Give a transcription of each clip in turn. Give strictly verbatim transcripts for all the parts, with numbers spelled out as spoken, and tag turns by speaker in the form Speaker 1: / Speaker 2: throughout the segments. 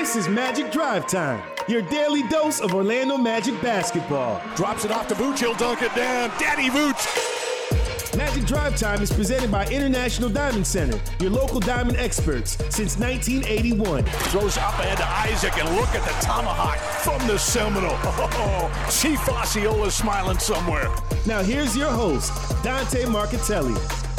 Speaker 1: This is Magic Drive Time, your daily dose of Orlando Magic basketball.
Speaker 2: Drops it off to Vooch, he'll dunk it down. Daddy Vooch.
Speaker 1: Magic Drive Time is presented by International Diamond Center, your local diamond experts since nineteen eighty-one.
Speaker 2: Throws up ahead to Isaac, and look at the tomahawk from the Seminole. Oh, Chief Osceola's smiling somewhere.
Speaker 1: Now here's your host, Dante Marchitelli.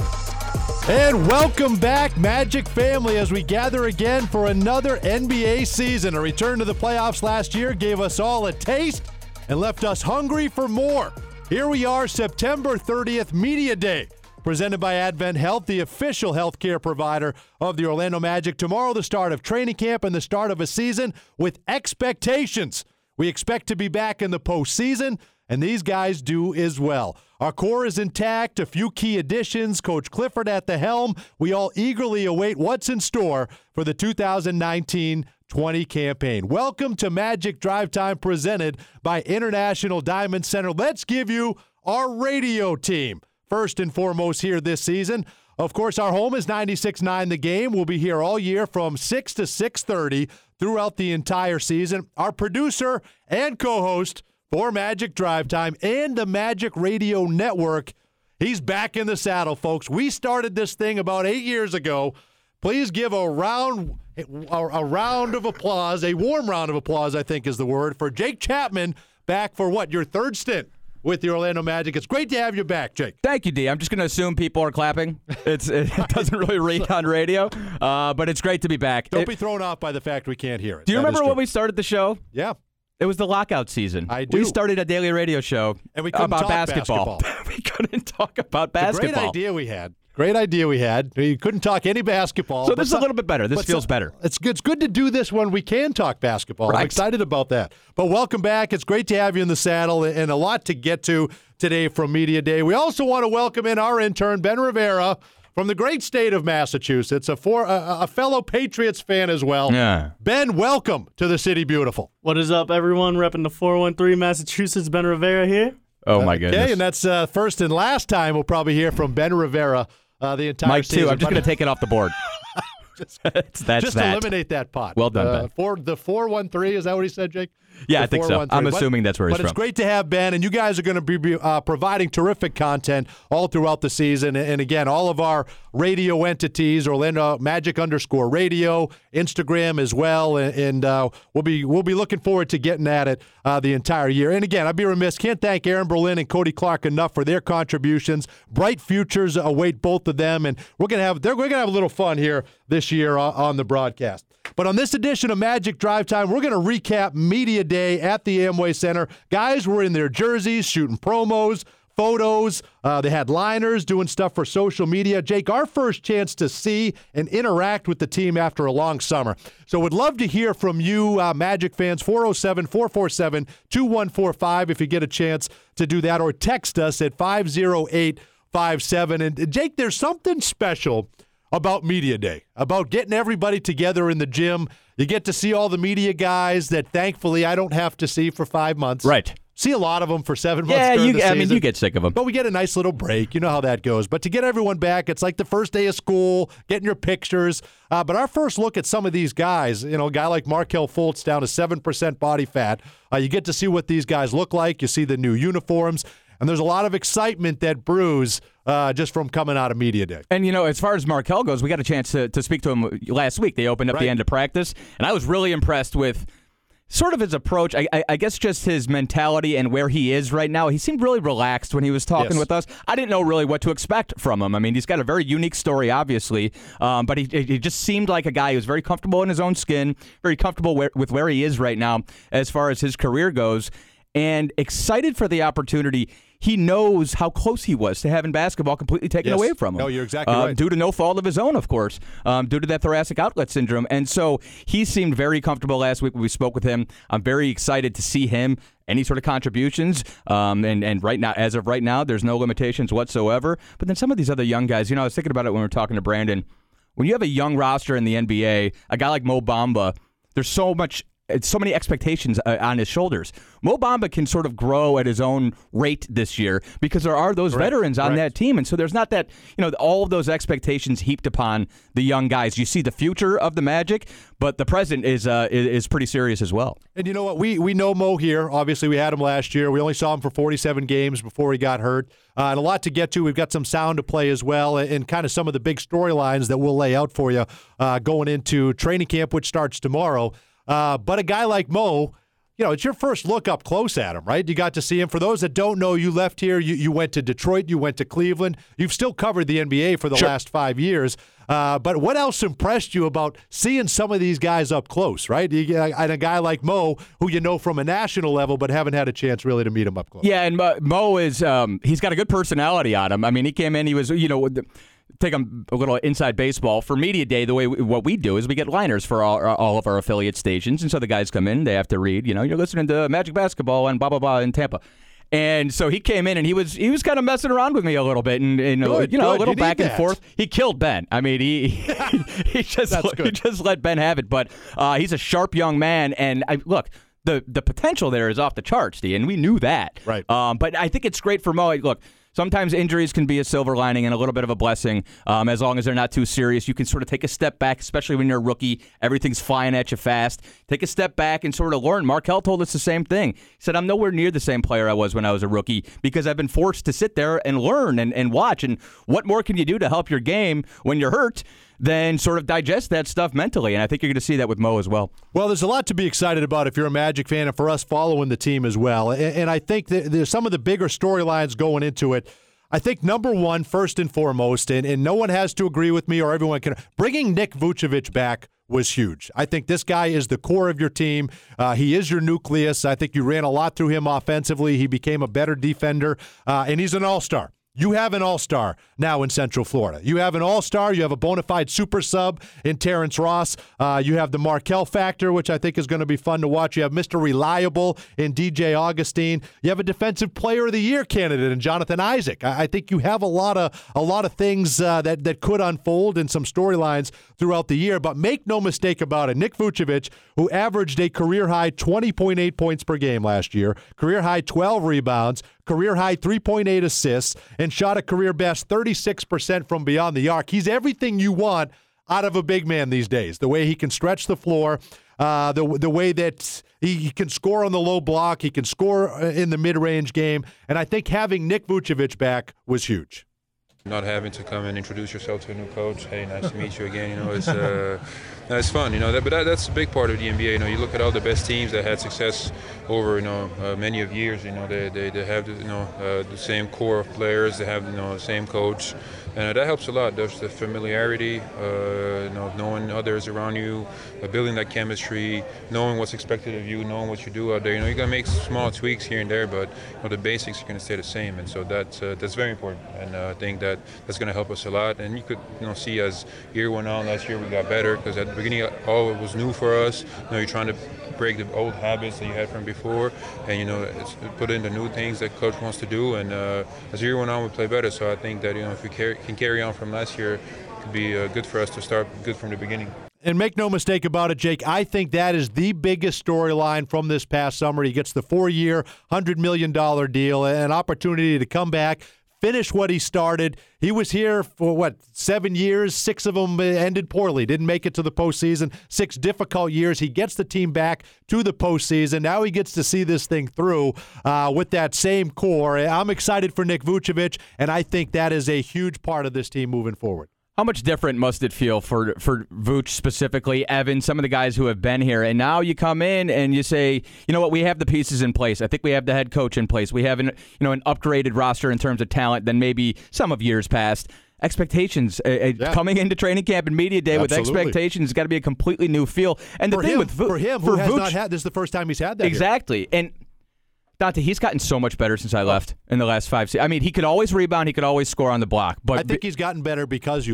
Speaker 3: And welcome back, Magic family, as we gather again for another N B A season. A return to the playoffs last year gave us all a taste and left us hungry for more. Here we are, September thirtieth, Media Day, presented by Advent Health, the official healthcare provider of the Orlando Magic. Tomorrow, the start of training camp and the start of a season with expectations. We expect to be back in the postseason, and these guys do as well. Our core is intact, a few key additions, Coach Clifford at the helm. We all eagerly await what's in store for the two thousand nineteen twenty campaign. Welcome to Magic Drive Time, presented by International Diamond Center. Let's give you our radio team. First and foremost here this season, of course, our home is ninety-six point nine The Game. We'll be here all year from six to six thirty throughout the entire season. Our producer and co-host for Magic Drive Time and the Magic Radio Network, he's back in the saddle, folks. We started this thing about eight years ago. Please give a round, a, a round of applause, a warm round of applause, I think is the word, for Jake Chapman, back for what, your third stint with the Orlando Magic. It's great to have you back, Jake.
Speaker 4: Thank you, D. I'm just going to assume people are clapping. It's It doesn't really read on radio, uh, but it's great to be back.
Speaker 3: Don't
Speaker 4: it,
Speaker 3: be thrown off by the fact we can't hear it.
Speaker 4: Do you
Speaker 3: That
Speaker 4: remember when we started the show?
Speaker 3: Yeah.
Speaker 4: It was the lockout season.
Speaker 3: I do.
Speaker 4: We started a daily radio show
Speaker 3: and we couldn't
Speaker 4: about
Speaker 3: talk
Speaker 4: basketball.
Speaker 3: basketball.
Speaker 4: we couldn't talk about basketball.
Speaker 3: Great idea we had. Great idea we had. We couldn't talk any basketball.
Speaker 4: So this is a little bit better. This feels
Speaker 3: so,
Speaker 4: better.
Speaker 3: It's good. It's good to do this when we can talk basketball.
Speaker 4: Right.
Speaker 3: I'm excited about that. But welcome back. It's great to have you in the saddle and a lot to get to today from Media Day. We also want to welcome in our intern, Ben Rivera, from the great state of Massachusetts, a, for, a, a fellow Patriots fan as well.
Speaker 4: Yeah.
Speaker 3: Ben, welcome to the City Beautiful.
Speaker 5: What is up, everyone? Repping the four one three Massachusetts, Ben Rivera here.
Speaker 4: Oh, my goodness.
Speaker 3: Okay, and that's uh, first and last time we'll probably hear from Ben Rivera uh, the entire
Speaker 4: Mike,
Speaker 3: season.
Speaker 4: too. I'm just going to take it off the board.
Speaker 3: just
Speaker 4: that's, that's
Speaker 3: just
Speaker 4: that.
Speaker 3: eliminate that pot.
Speaker 4: Well done,
Speaker 3: uh,
Speaker 4: Ben.
Speaker 3: For the four one three, is that what he said, Jake?
Speaker 4: Yeah,
Speaker 3: the
Speaker 4: I think so. I'm assuming
Speaker 3: but,
Speaker 4: that's where he's
Speaker 3: but
Speaker 4: from.
Speaker 3: But it's great to have Ben, and you guys are going to be uh, providing terrific content all throughout the season. And again, all of our radio entities, Orlando Magic underscore radio, Instagram as well, and, and uh, we'll be we'll be looking forward to getting at it uh, the entire year. And again, I'd be remiss, can't thank Aaron Berlin and Cody Clark enough for their contributions. Bright futures await both of them, and we're gonna have they're, we're gonna have a little fun here this year on, on the broadcast. But on this edition of Magic Drive Time, we're going to recap Media Day at the Amway Center. Guys were in their jerseys, shooting promos, photos. Uh, they had liners, doing stuff for social media. Jake, our first chance to see and interact with the team after a long summer. So would love to hear from you, uh, Magic fans, four oh seven, four four seven, two one four five if you get a chance to do that, or text us at five oh eight five seven. And Jake, there's something special about Media Day, about getting everybody together in the gym. You get to see all the media guys that thankfully I don't have to see for five months.
Speaker 4: Right.
Speaker 3: See a lot of them for seven months
Speaker 4: Yeah,
Speaker 3: during
Speaker 4: you,
Speaker 3: the
Speaker 4: I
Speaker 3: season.
Speaker 4: mean, you get sick of them.
Speaker 3: But we get a nice little break. You know how that goes. But to get everyone back, it's like the first day of school, getting your pictures. Uh, but our first look at some of these guys, you know, a guy like Markelle Fultz down to seven percent body fat. Uh, you get to see what these guys look like. You see the new uniforms. And there's a lot of excitement that brews uh, just from coming out of Media Day.
Speaker 4: And, you know, as far as Markelle goes, we got a chance to, to speak to him last week. They opened up
Speaker 3: Right.
Speaker 4: the end of practice, and I was really impressed with sort of his approach. I, I, I guess just his mentality and where he is right now. He seemed really relaxed when he was talking
Speaker 3: Yes.
Speaker 4: with us. I didn't know really what to expect from him. I mean, he's got a very unique story, obviously, um, but he, he just seemed like a guy who's very comfortable in his own skin, very comfortable where, with where he is right now as far as his career goes, and excited for the opportunity. He knows how close he was to having basketball completely taken
Speaker 3: Yes.
Speaker 4: away from him.
Speaker 3: No, you're exactly
Speaker 4: uh,
Speaker 3: right.
Speaker 4: Due to no fault of his own, of course, um, due to that thoracic outlet syndrome. And so he seemed very comfortable last week when we spoke with him. I'm very excited to see him, any sort of contributions. Um, and, and right now, as of right now, there's no limitations whatsoever. But then some of these other young guys, you know, I was thinking about it when we were talking to Brandon. When you have a young roster in the N B A, a guy like Mo Bamba, there's so much so many expectations uh, on his shoulders. Mo Bamba can sort of grow at his own rate this year because there are those
Speaker 3: Correct.
Speaker 4: veterans on
Speaker 3: Correct.
Speaker 4: that team, and so there's not that, you know, all of those expectations heaped upon the young guys. You see the future of the Magic, but the present is uh, is, is pretty serious as well.
Speaker 3: And you know what? We we know Mo here. Obviously, we had him last year. We only saw him for forty-seven games before he got hurt. Uh, and a lot to get to. We've got some sound to play as well, and, and kind of some of the big storylines that we'll lay out for you uh, going into training camp, which starts tomorrow. Uh, but a guy like Mo, you know, it's your first look up close at him, right? You got to see him. For those that don't know, you left here, you, you went to Detroit, you went to Cleveland. You've still covered the N B A for the
Speaker 4: Sure.
Speaker 3: last five years. Uh, but what else impressed you about seeing some of these guys up close, right? You, and a guy like Mo, who you know from a national level, but haven't had a chance really to meet him up close.
Speaker 4: Yeah, and Mo, Mo is um, he's got a good personality on him. I mean, he came in, he was, you know, the, take a, a little inside baseball. For Media Day, the way we, what we do is we get liners for all, all of our affiliate stations, and so the guys come in, they have to read, you know, you're listening to Magic Basketball and blah, blah, blah in Tampa. And so he came in and he was he was kind of messing around with me a little bit and, and
Speaker 3: Good,
Speaker 4: you know
Speaker 3: good.
Speaker 4: a little
Speaker 3: You
Speaker 4: back
Speaker 3: need
Speaker 4: and
Speaker 3: that.
Speaker 4: forth. He killed Ben. I mean he he just
Speaker 3: That's
Speaker 4: he
Speaker 3: good.
Speaker 4: just let Ben have it. But uh, he's a sharp young man, and I, look, the the potential there is off the charts, D, and we knew that.
Speaker 3: Right.
Speaker 4: Um, but I think it's great for Mo. Look. Sometimes injuries can be a silver lining and a little bit of a blessing, um, as long as they're not too serious. You can sort of take a step back, especially when you're a rookie. Everything's flying at you fast. Take a step back and sort of learn. Markelle told us the same thing. He said, I'm nowhere near the same player I was when I was a rookie because I've been forced to sit there and learn and, and watch. And what more can you do to help your game when you're hurt than sort of digest that stuff mentally? And I think you're going to see that with Mo as well.
Speaker 3: Well, there's a lot to be excited about if you're a Magic fan and for us following the team as well. And, and I think that there's some of the bigger storylines going into it. I think number one, first and foremost, and, and no one has to agree with me or everyone can, bringing Nick Vucevic back was huge. I think this guy is the core of your team. Uh, he is your nucleus. I think you ran a lot through him offensively. He became a better defender, uh, and he's an all-star. You have an all-star now in Central Florida. You have an all-star. You have a bona fide super sub in Terrence Ross. Uh, you have the Markelle factor, which I think is going to be fun to watch. You have Mister Reliable in D J Augustine. You have a Defensive Player of the Year candidate in Jonathan Isaac. I, I think you have a lot of a lot of things uh, that that could unfold in some storylines throughout the year. But make no mistake about it, Nick Vucevic, who averaged a career-high twenty point eight points per game last year, career-high twelve rebounds, career-high three point eight assists, and shot a career-best thirty-six percent from beyond the arc. He's everything you want out of a big man these days. The way he can stretch the floor, uh, the the way that he, he can score on the low block, he can score in the mid-range game, and I think having Nick Vucevic back was huge.
Speaker 6: Not having to come and introduce yourself to a new coach. Hey, nice to meet you again. You know, it's uh, it's fun. You know, that, but that, that's a big part of the N B A. You know, you look at all the best teams that had success over you know uh, many of years. You know, they they, they have you know uh, the same core of players. They have you know the same coach, and uh, that helps a lot. There's the familiarity, uh, you know, knowing others around you, uh, building that chemistry, knowing what's expected of you, knowing what you do out there. You know, you're gonna make small tweaks here and there, but you know, the basics are gonna stay the same, and so that's uh, that's very important. And uh, I think that that's going to help us a lot. And you could, you know, see as year went on, last year we got better because at the beginning all it was new for us. You know, you're trying to break the old habits that you had from before, and you know, it's, put in the new things that coach wants to do. And uh, as the year went on, we play better. So I think that you know, if we carry, can carry on from last year, it could be uh, good for us to start good from the beginning.
Speaker 3: And make no mistake about it, Jake, I think that is the biggest storyline from this past summer. He gets the four-year, one hundred million dollars deal, an opportunity to come back, finish what he started. He was here for, what, seven years? Six of them ended poorly, didn't make it to the postseason. Six difficult years. He gets the team back to the postseason. Now he gets to see this thing through uh, with that same core. I'm excited for Nick Vucevic, and I think that is a huge part of this team moving forward.
Speaker 4: How much different must it feel for for Vooch specifically, Evan, some of the guys who have been here, and now you come in and you say, you know what, we have the pieces in place. I think we have the head coach in place. We have an you know an upgraded roster in terms of talent than maybe some of years past. Expectations uh,
Speaker 3: yeah.
Speaker 4: coming into training camp and media day
Speaker 3: Absolutely.
Speaker 4: with expectations has got to be a completely new feel. And the
Speaker 3: For
Speaker 4: thing
Speaker 3: him,
Speaker 4: with Vooch,
Speaker 3: for him, who
Speaker 4: for
Speaker 3: has
Speaker 4: Vooch,
Speaker 3: not had this is the first time he's had that.
Speaker 4: exactly,
Speaker 3: here.
Speaker 4: and. Dante, he's gotten so much better since I left in the last five seasons. I mean, he could always rebound, he could always score on the block. But
Speaker 3: I think he's gotten better because you left.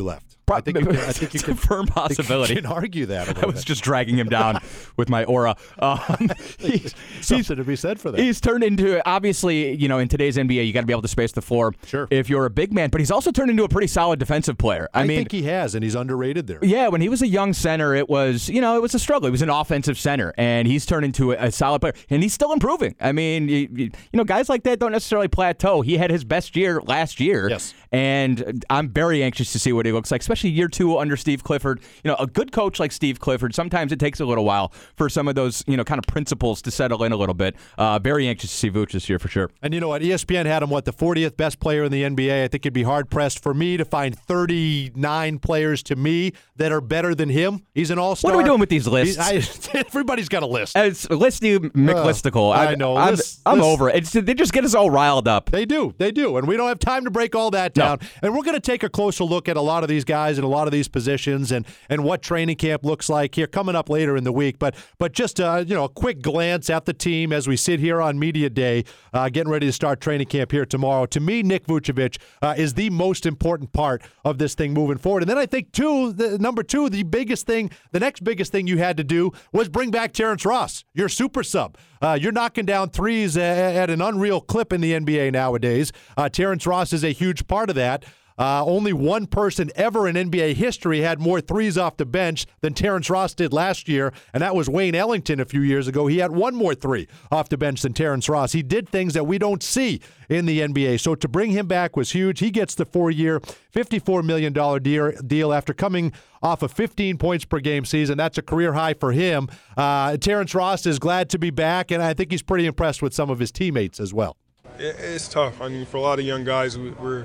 Speaker 3: I think you can, I think you
Speaker 4: it's
Speaker 3: can,
Speaker 4: a firm possibility.
Speaker 3: You can argue that a
Speaker 4: I
Speaker 3: little
Speaker 4: was
Speaker 3: bit.
Speaker 4: just dragging him down with my aura. Um, he's,
Speaker 3: Something
Speaker 4: he's,
Speaker 3: to be said for that.
Speaker 4: He's turned into, obviously, you know, in today's N B A, you got to be able to space the floor
Speaker 3: Sure.
Speaker 4: if you're a big man, but he's also turned into a pretty solid defensive player. I,
Speaker 3: I
Speaker 4: mean,
Speaker 3: think he has, and he's underrated there.
Speaker 4: yeah, when he was a young center, it was, you know, it was a struggle. He was an offensive center, and he's turned into a, a solid player, and he's still improving. I mean, you, you know, guys like that don't necessarily plateau. He had his best year last year,
Speaker 3: Yes.
Speaker 4: and I'm very anxious to see what he looks like, especially year two under Steve Clifford. You know, a good coach like Steve Clifford, sometimes it takes a little while for some of those, you know, kind of principles to settle in a little bit. Uh, very anxious to see Vooch this year for sure.
Speaker 3: And you know what? E S P N had him, what, the fortieth best player in the N B A. I think it'd be hard-pressed for me to find thirty-nine players to me that are better than him. He's an all-star.
Speaker 4: What are we doing with these lists?
Speaker 3: He's- I, everybody's got a list.
Speaker 4: It's listy McListical.
Speaker 3: I know.
Speaker 4: I'm,
Speaker 3: This-
Speaker 4: I'm
Speaker 3: this-
Speaker 4: over it. It's, they just get us all riled up.
Speaker 3: They do. They do. And we don't have time to break all that
Speaker 4: No.
Speaker 3: down. And we're going to take a closer look at a lot of these guys and a lot of these positions and, and what training camp looks like here coming up later in the week. But but just uh, you know, a quick glance at the team as we sit here on Media Day, uh, getting ready to start training camp here tomorrow. To me, Nick Vucevic uh, is the most important part of this thing moving forward. And then I think, too, the, number two, the biggest thing, the next biggest thing you had to do was bring back Terrence Ross, your super sub. Uh, you're knocking down threes at, at an unreal clip in the N B A nowadays. Uh, Terrence Ross is a huge part of that. Uh, only one person ever in N B A history had more threes off the bench than Terrence Ross did last year, and that was Wayne Ellington a few years ago. He had one more three off the bench than Terrence Ross. He did things that we don't see in the N B A. So to bring him back was huge. He gets the four-year, fifty-four million dollars deal after coming off a fifteen points per game season. That's a career high for him. Uh, Terrence Ross is glad to be back, and I think he's pretty impressed with some of his teammates as well.
Speaker 7: It's tough. I mean, for a lot of young guys, we're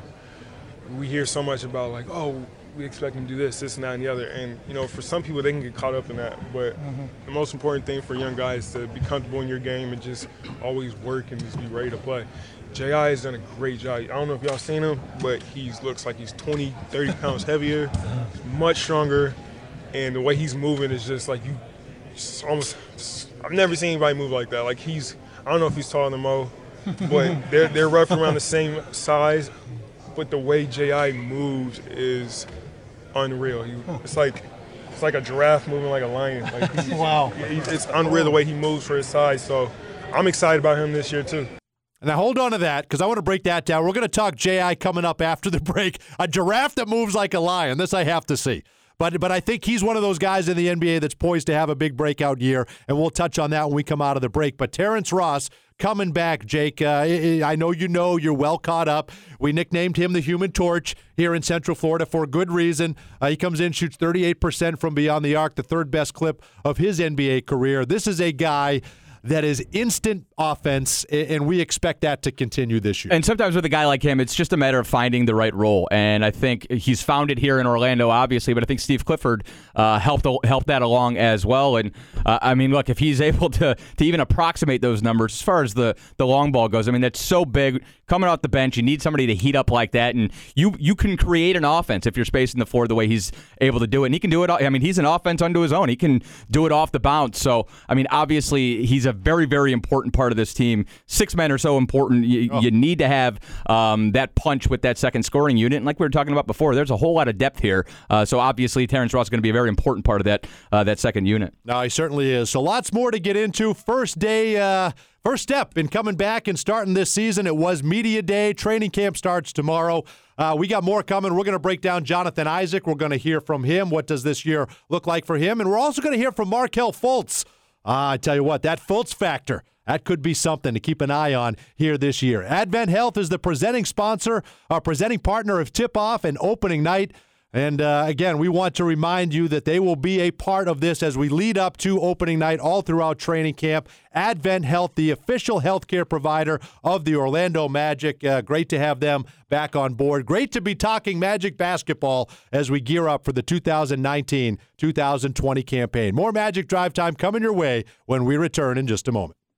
Speaker 7: we hear so much about, like, oh, we expect them to do this, this, and that, and the other. And, you know, for some people, they can get caught up in that. But mm-hmm. the most important thing for young guys is to be comfortable in your game and just always work and just be ready to play. J I has done a great job. I don't know if y'all seen him, but he looks like he's twenty, thirty pounds heavier, much stronger. And the way he's moving is just like you just almost – I've never seen anybody move like that. Like, he's – I don't know if he's taller than Mo, but they're, they're roughly around the same size. But the way J I moves is unreal. He, it's like it's like a giraffe moving like a lion. Like he's, wow! He, it's unreal the way he moves for his size. So I'm excited about him this year too.
Speaker 3: Now hold on to that because I want to break that down. We're going to talk J I coming up after the break. A giraffe that moves like a lion. This I have to see. But but I think he's one of those guys in the N B A that's poised to have a big breakout year, and we'll touch on that when we come out of the break. But Terrence Ross coming back, Jake. Uh, I know you know you're well caught up. We nicknamed him the Human Torch here in Central Florida for good reason. Uh, he comes in, shoots thirty-eight percent from beyond the arc, the third best clip of his N B A career. This is a guy that is instant offense, and we expect that to continue this year.
Speaker 4: And sometimes with a guy like him, it's just a matter of finding the right role. And I think he's found it here in Orlando, obviously, but I think Steve Clifford uh, helped helped that along as well. And uh, I mean, look, if he's able to to even approximate those numbers as far as the, the long ball goes, I mean, that's so big. Coming off the bench, you need somebody to heat up like that, and you you can create an offense if you're spacing the floor the way he's able to do it. And he can do it. I mean, he's an offense unto his own. He can do it off the bounce. So, I mean, obviously, he's a very, very important part of this team. Six men are so important. You, oh. you need to have um, that punch with that second scoring unit. And like we were talking about before, there's a whole lot of depth here. Uh, so obviously, Terrence Ross is going to be a very important part of that uh, that second unit.
Speaker 3: No, he certainly is. So lots more to get into. First day, uh, first step in coming back and starting this season. It was Media Day. Training camp starts tomorrow. Uh, we got more coming. We're going to break down Jonathan Isaac. We're going to hear from him. What does this year look like for him? And we're also going to hear from Markelle Fultz. Uh, I tell you what, that Fultz factor, that could be something to keep an eye on here this year. Advent Health is the presenting sponsor, our presenting partner of Tip-Off and Opening Night. And uh, again, we want to remind you that they will be a part of this as we lead up to opening night all throughout training camp. Advent Health, the official healthcare provider of the Orlando Magic. Uh, great to have them back on board. Great to be talking Magic basketball as we gear up for the two thousand nineteen two thousand twenty campaign. More Magic Drive Time coming your way when we return in just a moment.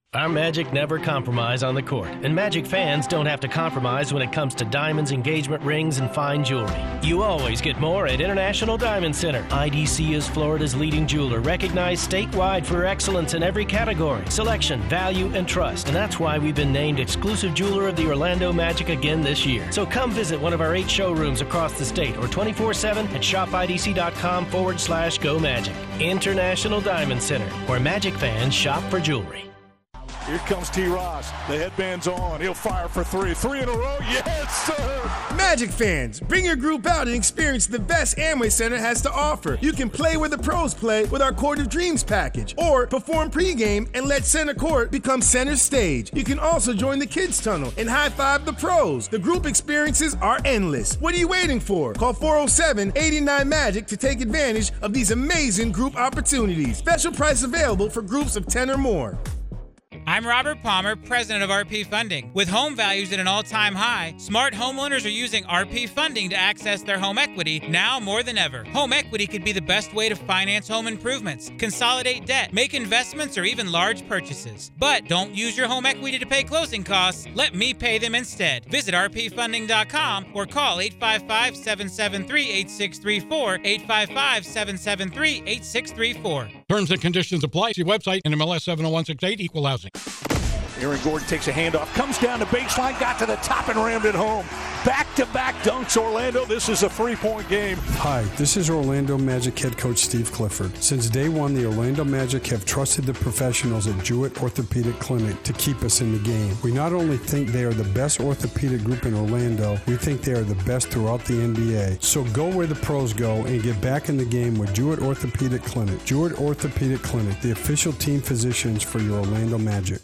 Speaker 8: Our Magic never compromise on the court, and Magic fans don't have to compromise when it comes to diamonds, engagement rings, and fine jewelry. You always get more at International Diamond Center. I D C is Florida's leading jeweler, recognized statewide for excellence in every category, selection, value, and trust. And that's why we've been named exclusive jeweler of the Orlando Magic again this year. So come visit one of our eight showrooms across the state or twenty-four seven at shopidc.com forward slash go magic. International Diamond Center, where Magic fans shop for jewelry.
Speaker 2: Here comes T. Ross. The headband's on. He'll fire for three. Three in a row. Yes, sir.
Speaker 1: Magic fans, bring your group out and experience the best Amway Center has to offer. You can play where the pros play with our Court of Dreams package, or perform pregame and let center court become center stage. You can also join the kids tunnel and high-five the pros. The group experiences are endless. What are you waiting for? Call four oh seven, eight nine, MAGIC to take advantage of these amazing group opportunities. Special price available for groups of ten or more.
Speaker 9: I'm Robert Palmer, president of R P Funding. With home values at an all-time high, smart homeowners are using R P Funding to access their home equity now more than ever. Home equity could be the best way to finance home improvements, consolidate debt, make investments, or even large purchases. But don't use your home equity to pay closing costs. Let me pay them instead. Visit r p funding dot com or call eight five five, seven seven three, eight six three four, eight five five, seven seven three, eight six three four.
Speaker 10: Terms and conditions apply. See website and M L S seven oh one six eight, Equal Housing.
Speaker 2: Aaron Gordon takes a handoff, comes down the baseline, got to the top and rammed it home. Back-to-back dunks, Orlando. This is a three-point game.
Speaker 11: Hi, this is Orlando Magic head coach Steve Clifford. Since day one, the Orlando Magic have trusted the professionals at Jewett Orthopedic Clinic to keep us in the game. We not only think they are the best orthopedic group in Orlando, we think they are the best throughout the N B A. So go where the pros go and get back in the game with Jewett Orthopedic Clinic. Jewett Orthopedic Clinic, the official team physicians for your Orlando Magic.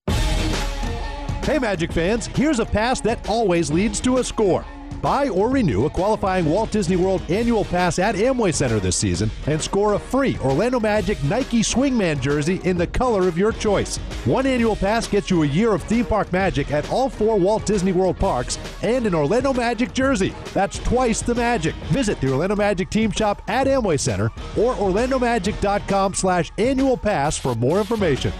Speaker 3: Hey Magic fans, here's a pass that always leads to a score. Buy or renew a qualifying Walt Disney World annual pass at Amway Center this season and score a free Orlando Magic Nike Swingman jersey in the color of your choice. One annual pass gets you a year of theme park magic at all four Walt Disney World parks and an Orlando Magic jersey. That's twice the magic. Visit the Orlando Magic team shop at Amway Center or orlandomagic.com slash annual pass for more information.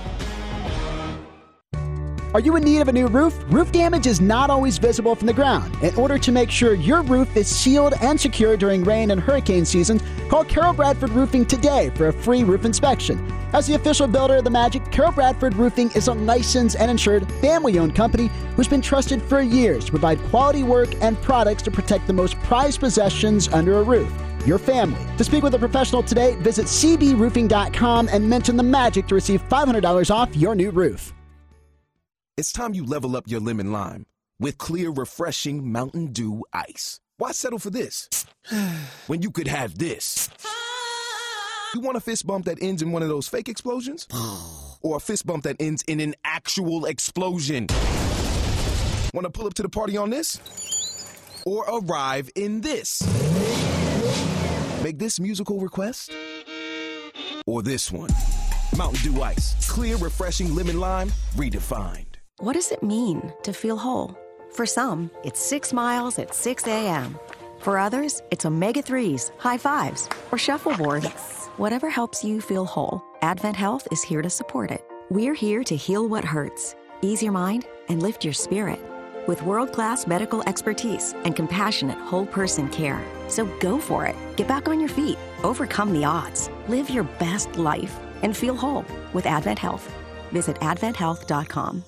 Speaker 12: Are you in need of a new roof? Roof damage is not always visible from the ground. In order to make sure your roof is sealed and secure during rain and hurricane seasons, call Carol Bradford Roofing today for a free roof inspection. As the official builder of the Magic, Carol Bradford Roofing is a licensed and insured family-owned company who's been trusted for years to provide quality work and products to protect the most prized possessions under a roof, your family. To speak with a professional today, visit c b roofing dot com and mention the Magic to receive five hundred dollars off your new roof.
Speaker 13: It's time you level up your lemon lime with clear, refreshing Mountain Dew Ice. Why settle for this when you could have this? You want a fist bump that ends in one of those fake explosions? Or a fist bump that ends in an actual explosion? Want to pull up to the party on this? Or arrive in this? Make this musical request? Or this one? Mountain Dew Ice. Clear, refreshing lemon lime, redefined.
Speaker 14: What does it mean to feel whole? For some, it's six miles at six a.m. For others, it's omega threes, high fives, or shuffleboard. Yes. Whatever helps you feel whole, Advent Health is here to support it. We're here to heal what hurts, ease your mind, and lift your spirit. With world-class medical expertise and compassionate whole-person care. So go for it. Get back on your feet. Overcome the odds. Live your best life and feel whole with Advent Health. Visit advent health dot com.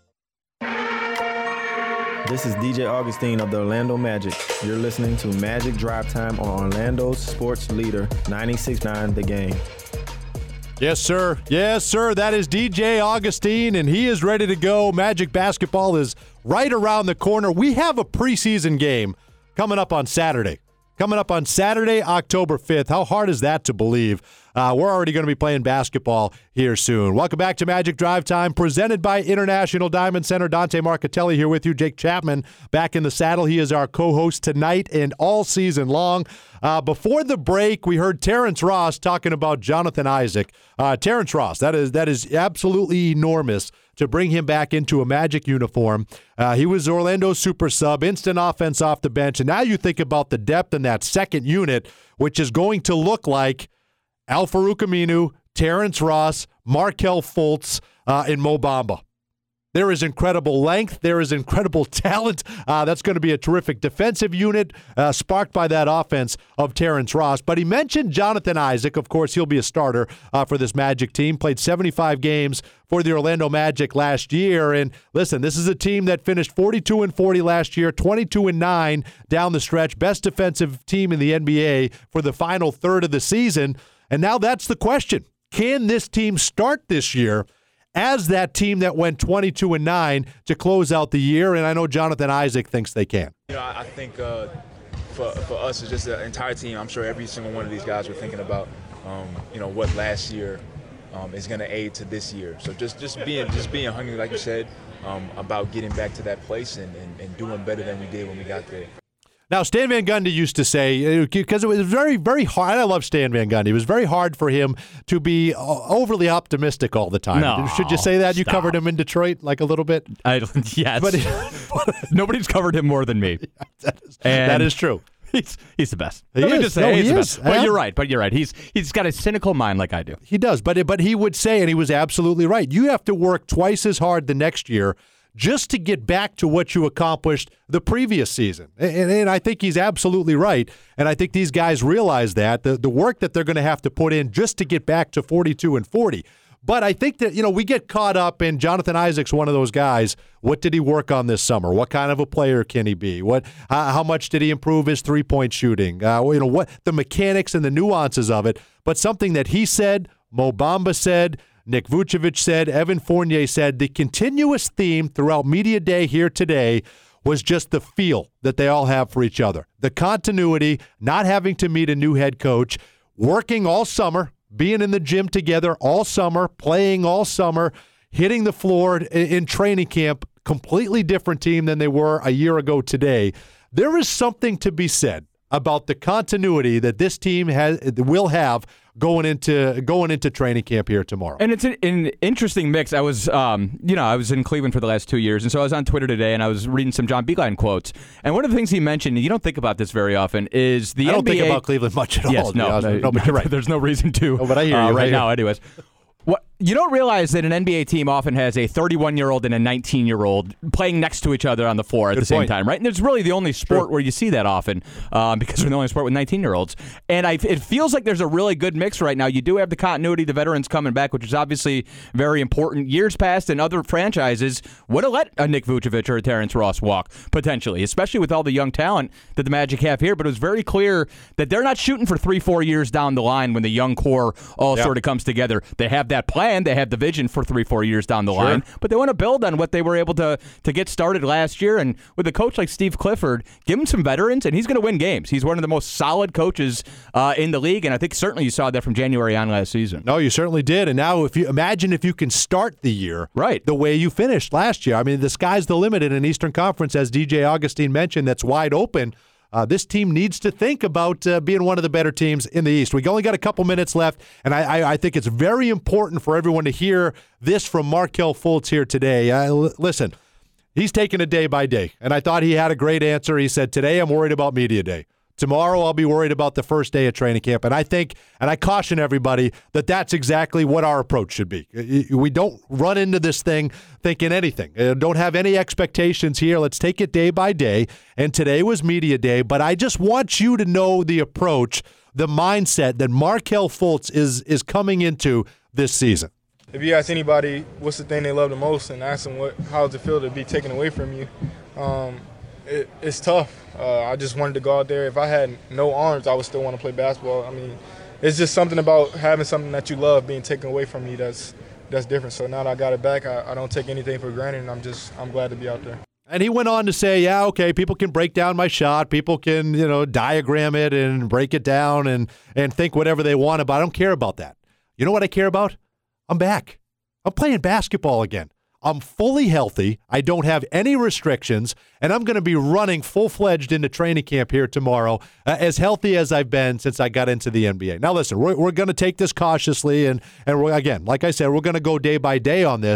Speaker 15: This is D J Augustine of the Orlando Magic. You're listening to Magic Drive Time on Orlando's sports leader, ninety-six point nine The Game.
Speaker 3: Yes, sir. Yes, sir. That is D J Augustine, and he is ready to go. Magic basketball is right around the corner. We have a preseason game coming up on Saturday. Coming up on Saturday, October fifth. How hard is that to believe? Uh, we're already going to be playing basketball here soon. Welcome back to Magic Drive Time, presented by International Diamond Center. Dante Marcatelli here with you. Jake Chapman back in the saddle. He is our co-host tonight and all season long. Uh, before the break, we heard Terrence Ross talking about Jonathan Isaac. Uh, Terrence Ross, that is that is absolutely enormous to bring him back into a Magic uniform. Uh, he was Orlando's super sub, instant offense off the bench. And now you think about the depth in that second unit, which is going to look like Al-Farouq Aminu, Terrence Ross, Markelle Fultz, uh, and Mo Bamba. There is incredible length. There is incredible talent. Uh, that's going to be a terrific defensive unit uh, sparked by that offense of Terrence Ross. But he mentioned Jonathan Isaac. Of course, he'll be a starter uh, for this Magic team. Played seventy-five games for the Orlando Magic last year. And listen, this is a team that finished forty-two and forty last year, twenty-two and nine down the stretch. Best defensive team in the N B A for the final third of the season. And now that's the question. Can this team start this year as that team that went twenty-two and nine to close out the year? And I know Jonathan Isaac thinks they can.
Speaker 16: You know, I think uh, for for us, it's just the entire team. I'm sure every single one of these guys were thinking about, um, you know, what last year um, is going to aid to this year. So just just being just being hungry, like you said, um, about getting back to that place and, and, and doing better than we did when we got there.
Speaker 3: Now, Stan Van Gundy used to say, because it was very, very hard. I love Stan Van Gundy. It was very hard for him to be overly optimistic all the time.
Speaker 4: No,
Speaker 3: Should you say that?
Speaker 4: stop.
Speaker 3: You covered him in Detroit like a little bit?
Speaker 4: I, yes. But nobody's covered him more than me.
Speaker 3: that, is,
Speaker 4: and
Speaker 3: that is true.
Speaker 4: He's he's the best.
Speaker 3: He
Speaker 4: Let me
Speaker 3: is.
Speaker 4: just say,
Speaker 3: No,
Speaker 4: he's
Speaker 3: he
Speaker 4: the
Speaker 3: is.
Speaker 4: best. But
Speaker 3: Yeah.
Speaker 4: you're right. But you're right. He's he's got a cynical mind like I do.
Speaker 3: He does. But but he would say, and he was absolutely right, you have to work twice as hard the next year just to get back to what you accomplished the previous season. And, and I think he's absolutely right. And I think these guys realize that, the, the work that they're going to have to put in just to get back to forty-two and forty. But I think that, you know, we get caught up in Jonathan Isaac's one of those guys. What did he work on this summer? What kind of a player can he be? What? Uh, how much did he improve his three-point shooting? Uh, you know, what the mechanics and the nuances of it. But something that he said, Mo Bamba said, Nick Vucevic said, Evan Fournier said, the continuous theme throughout Media Day here today was just the feel that they all have for each other. The continuity, not having to meet a new head coach, working all summer, being in the gym together all summer, playing all summer, hitting the floor in training camp, completely different team than they were a year ago today. There is something to be said about the continuity that this team has will have going into going into training camp here tomorrow.
Speaker 4: And it's an, an interesting mix. I was, um, you know, I was in Cleveland for the last two years, and so I was on Twitter today, and I was reading some John Beilein quotes. And one of the things he mentioned, and you don't think about this very often, is the
Speaker 3: I don't
Speaker 4: N B A
Speaker 3: think about Cleveland much at
Speaker 4: yes,
Speaker 3: all.
Speaker 4: No,
Speaker 3: no,
Speaker 4: no,
Speaker 3: but you're right.
Speaker 4: There's no reason to.
Speaker 3: No, but I hear
Speaker 4: uh,
Speaker 3: you
Speaker 4: right
Speaker 3: I hear
Speaker 4: now,
Speaker 3: you.
Speaker 4: anyways. What you don't realize that an N B A team often has a thirty-one-year-old and a nineteen-year-old playing next to each other on the floor at
Speaker 3: Good
Speaker 4: the same
Speaker 3: point.
Speaker 4: time, right? And it's really the only sport
Speaker 3: True.
Speaker 4: where you see that often um, because we're the only sport with nineteen-year-olds. And I, it feels like there's a really good mix right now. You do have the continuity, the veterans coming back, which is obviously very important. Years past and other franchises would have let a Nick Vucevic or a Terrence Ross walk, potentially, especially with all the young talent that the Magic have here. But it was very clear that they're not shooting for three, four years down the line when the young core all
Speaker 3: Yep.
Speaker 4: sort of comes together. They have that plan. They have the vision for three, four years down the
Speaker 3: Sure.
Speaker 4: line, but they want to build on what they were able to to get started last year. And with a coach like Steve Clifford, give him some veterans, and he's going to win games. He's one of the most solid coaches uh, in the league, and I think certainly you saw that from January on last season.
Speaker 3: No, you certainly did. And now, if you imagine if you can start the year
Speaker 4: right
Speaker 3: the way you finished last year, I mean, the sky's the limit in an Eastern Conference, as D J Augustine mentioned, that's wide open. Uh, this team needs to think about uh, being one of the better teams in the East. We only got a couple minutes left, and I, I, I think it's very important for everyone to hear this from Markelle Fultz here today. Uh, l- listen, he's taking it day by day, and I thought he had a great answer. He said, today I'm worried about media day. Tomorrow I'll be worried about the first day of training camp. And I think, and I caution everybody, that that's exactly what our approach should be. We don't run into this thing thinking anything. Don't have any expectations here. Let's take it day by day. And today was media day. But I just want you to know the approach, the mindset that Markelle Fultz is is coming into this season.
Speaker 7: If you ask anybody what's the thing they love the most and ask them what, how does it feel to be taken away from you, um, it, it's tough. Uh, I just wanted to go out there. If I had no arms, I would still want to play basketball. I mean, it's just something about having something that you love being taken away from you that's that's different. So now that I got it back, I, I don't take anything for granted, and I'm just I'm glad to be out there.
Speaker 3: And he went on to say, yeah, okay, people can break down my shot. People can, you know, diagram it and break it down and, and think whatever they want about. I don't care about that. You know what I care about? I'm back. I'm playing basketball again. I'm fully healthy. I don't have any restrictions, and I'm going to be running full-fledged into training camp here tomorrow, uh, as healthy as I've been since I got into the N B A. Now, listen, we're, we're going to take this cautiously, and, and we're, again, like I said, we're going to go day by day on this.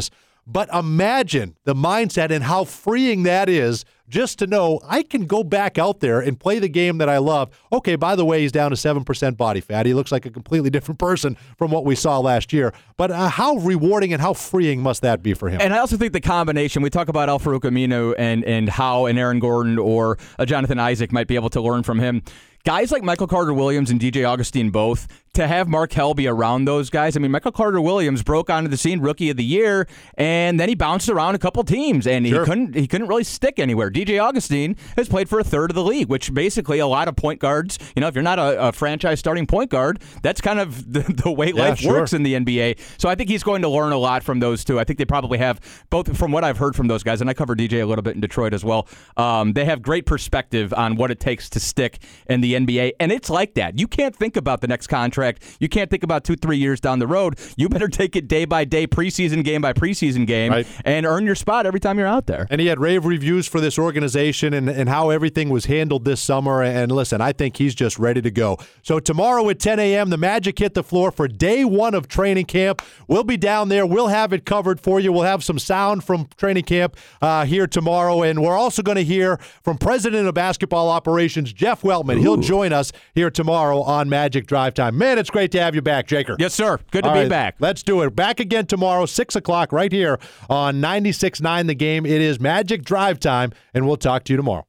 Speaker 3: But imagine the mindset and how freeing that is just to know I can go back out there and play the game that I love. Okay, by the way, he's down to seven percent body fat. He looks like a completely different person from what we saw last year. But uh, how rewarding and how freeing must that be for him?
Speaker 4: And I also think the combination, we talk about Al-Farouq Aminu and, and how an Aaron Gordon or a Jonathan Isaac might be able to learn from him. Guys like Michael Carter-Williams and D J Augustine both, to have Markelle be around those guys. I mean, Michael Carter-Williams broke onto the scene Rookie of the Year, and then he bounced around a couple teams, and
Speaker 3: Sure.
Speaker 4: he couldn't he couldn't really stick anywhere. D J Augustine has played for a third of the league, which basically a lot of point guards, you know, if you're not a, a franchise starting point guard, that's kind of the, the way
Speaker 3: Yeah,
Speaker 4: life
Speaker 3: sure.
Speaker 4: works in the N B A. So I think he's going to learn a lot from those two. I think they probably have, both from what I've heard from those guys, and I cover D J a little bit in Detroit as well, um, they have great perspective on what it takes to stick in the N B A, and it's like that. You can't think about the next contract. You can't think about two, three years down the road. You better take it day by day, preseason game by preseason game,
Speaker 3: Right.
Speaker 4: and earn your spot every time you're out there.
Speaker 3: And he had rave reviews for this organization and, and how everything was handled this summer. And listen, I think he's just ready to go. So tomorrow at ten a.m., the Magic hit the floor for day one of training camp. We'll be down there. We'll have it covered for you. We'll have some sound from training camp uh, here tomorrow. And we're also going to hear from President of Basketball Operations, Jeff Weltman. He'll join us here tomorrow on Magic Drive Time. Man, it's great to have you back, Jaker.
Speaker 4: Yes, sir. Good to
Speaker 3: All
Speaker 4: be
Speaker 3: right,
Speaker 4: back.
Speaker 3: Let's do it. Back again tomorrow, six o'clock, right here on ninety-six point nine The Game. It is Magic Drive Time, and we'll talk to you tomorrow.